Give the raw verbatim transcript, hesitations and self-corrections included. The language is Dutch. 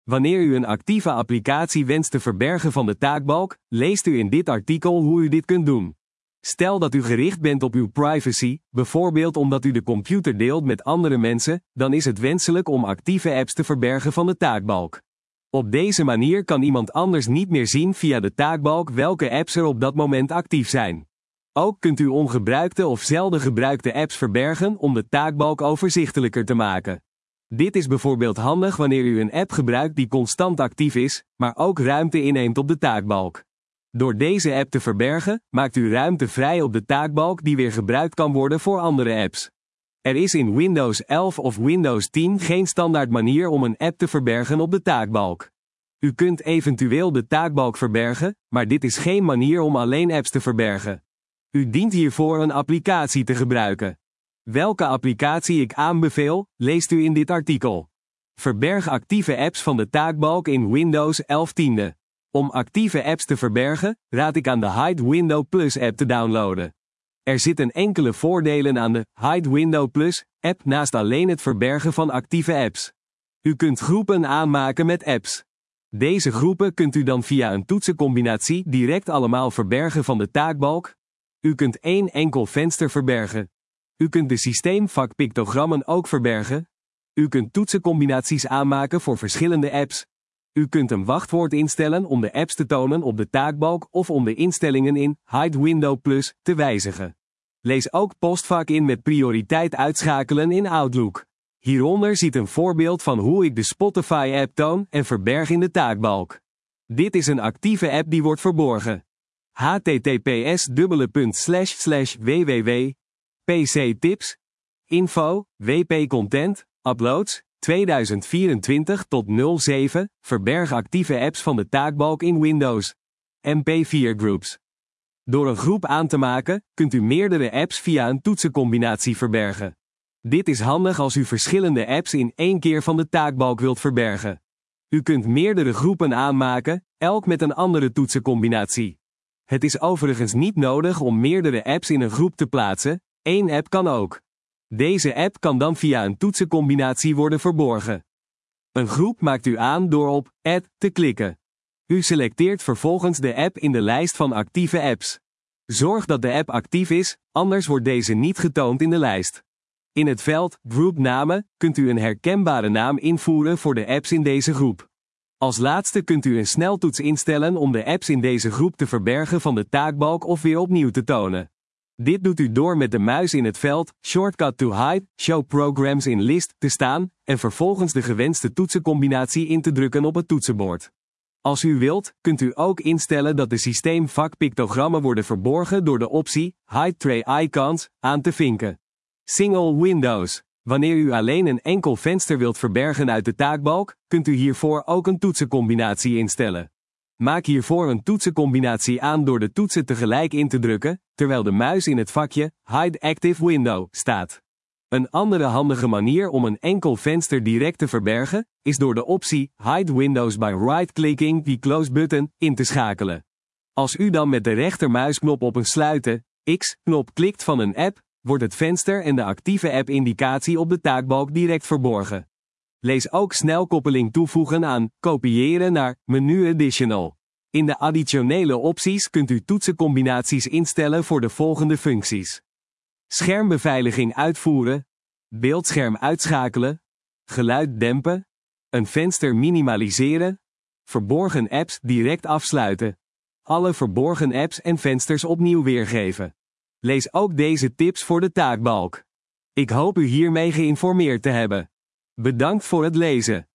Wanneer u een actieve applicatie wenst te verbergen van de taakbalk, leest u in dit artikel hoe u dit kunt doen. Stel dat u gericht bent op uw privacy, bijvoorbeeld omdat u de computer deelt met andere mensen, dan is het wenselijk om actieve apps te verbergen van de taakbalk. Op deze manier kan iemand anders niet meer zien via de taakbalk welke apps er op dat moment actief zijn. Ook kunt u ongebruikte of zelden gebruikte apps verbergen om de taakbalk overzichtelijker te maken. Dit is bijvoorbeeld handig wanneer u een app gebruikt die constant actief is, maar ook ruimte inneemt op de taakbalk. Door deze app te verbergen, maakt u ruimte vrij op de taakbalk die weer gebruikt kan worden voor andere apps. Er is in Windows elf of Windows tien geen standaard manier om een app te verbergen op de taakbalk. U kunt eventueel de taakbalk verbergen, maar dit is geen manier om alleen apps te verbergen. U dient hiervoor een applicatie te gebruiken. Welke applicatie ik aanbeveel, leest u in dit artikel. Verberg actieve apps van de taakbalk in Windows elf tiende. Om actieve apps te verbergen, raad ik aan de Hide Window Plus app te downloaden. Er zitten enkele voordelen aan de Hide Window Plus app naast alleen het verbergen van actieve apps. U kunt groepen aanmaken met apps. Deze groepen kunt u dan via een toetsencombinatie direct allemaal verbergen van de taakbalk. U kunt één enkel venster verbergen. U kunt de systeemvakpictogrammen ook verbergen. U kunt toetsencombinaties aanmaken voor verschillende apps. U kunt een wachtwoord instellen om de apps te tonen op de taakbalk of om de instellingen in Hide Window Plus te wijzigen. Lees ook postvak in met prioriteit uitschakelen in Outlook. Hieronder ziet een voorbeeld van hoe ik de Spotify-app toon en verberg in de taakbalk. Dit is een actieve app die wordt verborgen. h t t p s dubbele punt slash slash w w w punt p c tips info w p content uploads tweeduizend vierentwintig tot nul zeven verberg actieve apps van de taakbalk in Windows M P vier groups. Door een groep aan te maken, kunt u meerdere apps via een toetsencombinatie verbergen. Dit is handig als u verschillende apps in één keer van de taakbalk wilt verbergen. U kunt meerdere groepen aanmaken, elk met een andere toetsencombinatie. Het is overigens niet nodig om meerdere apps in een groep te plaatsen, één app kan ook. Deze app kan dan via een toetsencombinatie worden verborgen. Een groep maakt u aan door op Add te klikken. U selecteert vervolgens de app in de lijst van actieve apps. Zorg dat de app actief is, anders wordt deze niet getoond in de lijst. In het veld Groupnamen kunt u een herkenbare naam invoeren voor de apps in deze groep. Als laatste kunt u een sneltoets instellen om de apps in deze groep te verbergen van de taakbalk of weer opnieuw te tonen. Dit doet u door met de muis in het veld Shortcut to Hide, Show Programs in List te staan en vervolgens de gewenste toetsencombinatie in te drukken op het toetsenbord. Als u wilt, kunt u ook instellen dat de systeemvakpictogrammen worden verborgen door de optie Hide Tray Icons aan te vinken. Single Windows. Wanneer u alleen een enkel venster wilt verbergen uit de taakbalk, kunt u hiervoor ook een toetsencombinatie instellen. Maak hiervoor een toetsencombinatie aan door de toetsen tegelijk in te drukken, terwijl de muis in het vakje Hide Active Window staat. Een andere handige manier om een enkel venster direct te verbergen, is door de optie Hide Windows by right-clicking the Close button in te schakelen. Als u dan met de rechtermuisknop op een sluiten X-knop klikt van een app, wordt het venster en de actieve app-indicatie op de taakbalk direct verborgen. Lees ook snelkoppeling toevoegen aan kopiëren naar menu additional. In de additionele opties kunt u toetsencombinaties instellen voor de volgende functies. Schermbeveiliging uitvoeren, beeldscherm uitschakelen, geluid dempen, een venster minimaliseren, verborgen apps direct afsluiten, alle verborgen apps en vensters opnieuw weergeven. Lees ook deze tips voor de taakbalk. Ik hoop u hiermee geïnformeerd te hebben. Bedankt voor het lezen.